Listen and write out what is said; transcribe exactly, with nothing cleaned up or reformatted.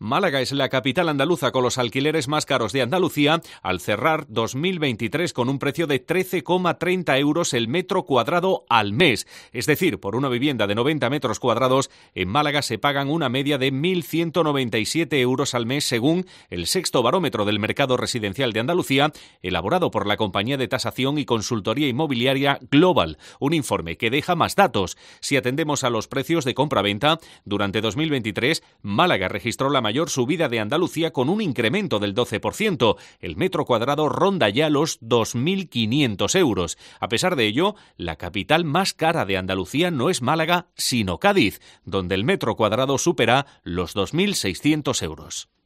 Málaga es la capital andaluza con los alquileres más caros de Andalucía, al cerrar dos mil veintitrés con un precio de trece coma treinta euros el metro cuadrado al mes. Es decir, por una vivienda de noventa metros cuadrados, en Málaga se pagan una media de mil ciento noventa y siete euros al mes, según el sexto barómetro del mercado residencial de Andalucía, elaborado por la compañía de tasación y consultoría inmobiliaria Global. Un informe que deja más datos. Si atendemos a los precios de compra-venta, durante dos mil veintitrés, Málaga registró la mayor subida de Andalucía con un incremento del doce por ciento. El metro cuadrado ronda ya los dos mil quinientos euros. A pesar de ello, la capital más cara de Andalucía no es Málaga, sino Cádiz, donde el metro cuadrado supera los dos mil seiscientos euros.